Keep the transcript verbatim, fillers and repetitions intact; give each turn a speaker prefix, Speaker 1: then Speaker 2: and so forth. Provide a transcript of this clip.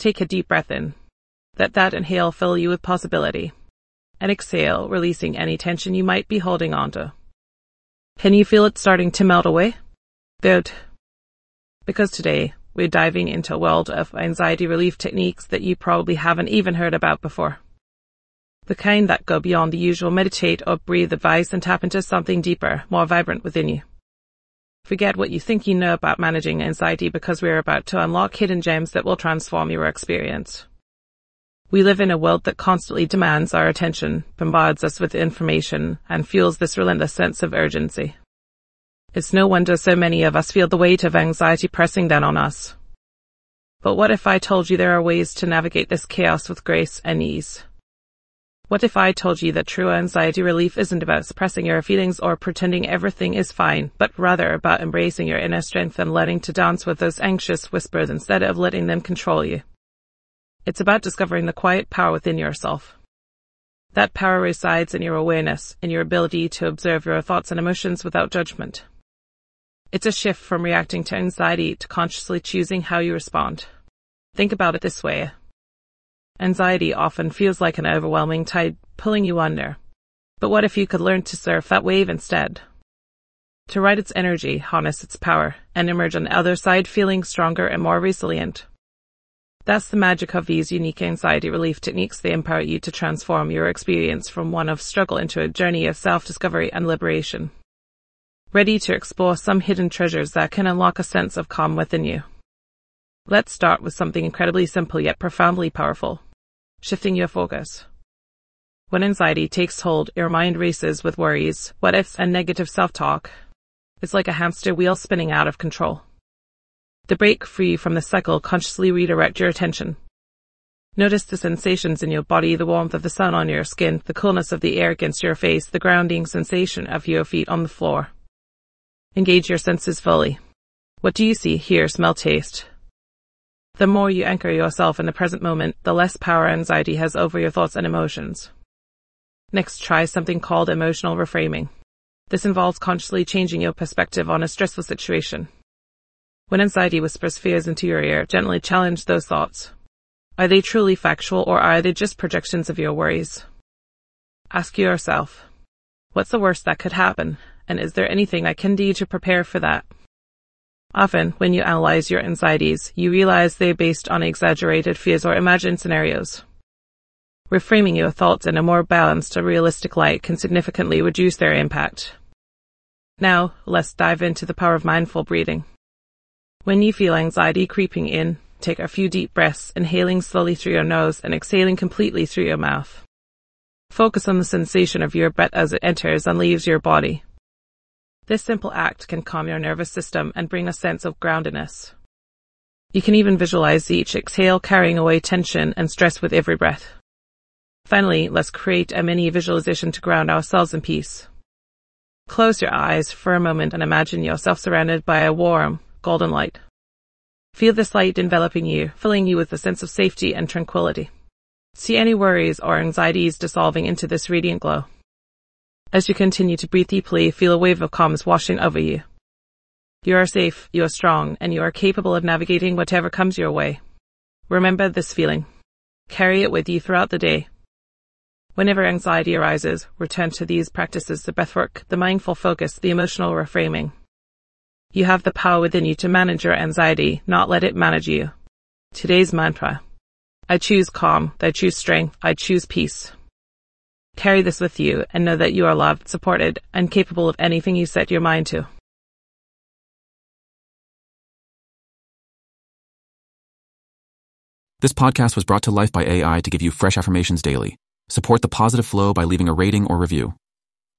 Speaker 1: Take a deep breath in. Let that inhale fill you with possibility. And exhale, releasing any tension you might be holding onto. Can you feel it starting to melt away? Good. Because today, we're diving into a world of anxiety relief techniques that you probably haven't even heard about before. The kind that go beyond the usual meditate or breathe advice and tap into something deeper, more vibrant within you. Forget what you think you know about managing anxiety, because we're about to unlock hidden gems that will transform your experience. We live in a world that constantly demands our attention, bombards us with information, and fuels this relentless sense of urgency. It's no wonder so many of us feel the weight of anxiety pressing down on us. But what if I told you there are ways to navigate this chaos with grace and ease? What if I told you that true anxiety relief isn't about suppressing your feelings or pretending everything is fine, but rather about embracing your inner strength and letting to dance with those anxious whispers instead of letting them control you? It's about discovering the quiet power within yourself. That power resides in your awareness, in your ability to observe your thoughts and emotions without judgment. It's a shift from reacting to anxiety to consciously choosing how you respond. Think about it this way. Anxiety often feels like an overwhelming tide pulling you under. But what if you could learn to surf that wave instead? To ride its energy, harness its power, and emerge on the other side feeling stronger and more resilient. That's the magic of these unique anxiety relief techniques. They empower you to transform your experience from one of struggle into a journey of self-discovery and liberation. Ready to explore some hidden treasures that can unlock a sense of calm within you? Let's start with something incredibly simple yet profoundly powerful. Shifting your focus. When anxiety takes hold, your mind races with worries, what-ifs, and negative self-talk. It's like a hamster wheel spinning out of control. To break free from the cycle, consciously redirect your attention. Notice the sensations in your body, the warmth of the sun on your skin, the coolness of the air against your face, the grounding sensation of your feet on the floor. Engage your senses fully. What do you see, hear, smell, taste? The more you anchor yourself in the present moment, the less power anxiety has over your thoughts and emotions. Next, try something called emotional reframing. This involves consciously changing your perspective on a stressful situation. When anxiety whispers fears into your ear, gently challenge those thoughts. Are they truly factual, or are they just projections of your worries? Ask yourself, what's the worst that could happen, and is there anything I can do to prepare for that? Often, when you analyze your anxieties, you realize they're based on exaggerated fears or imagined scenarios. Reframing your thoughts in a more balanced and realistic light can significantly reduce their impact. Now, let's dive into the power of mindful breathing. When you feel anxiety creeping in, take a few deep breaths, inhaling slowly through your nose and exhaling completely through your mouth. Focus on the sensation of your breath as it enters and leaves your body. This simple act can calm your nervous system and bring a sense of groundedness. You can even visualize each exhale carrying away tension and stress with every breath. Finally, let's create a mini visualization to ground ourselves in peace. Close your eyes for a moment and imagine yourself surrounded by a warm, golden light. Feel this light enveloping you, filling you with a sense of safety and tranquility. See any worries or anxieties dissolving into this radiant glow. As you continue to breathe deeply, feel a wave of calm washing over you. You are safe, you are strong, and you are capable of navigating whatever comes your way. Remember this feeling. Carry it with you throughout the day. Whenever anxiety arises, return to these practices: the breathwork, the mindful focus, the emotional reframing. You have the power within you to manage your anxiety, not let it manage you. Today's mantra: I choose calm, I choose strength, I choose peace. Carry this with you and know that you are loved, supported, and capable of anything you set your mind to.
Speaker 2: This podcast was brought to life by A I to give you fresh affirmations daily. Support the positive flow by leaving a rating or review.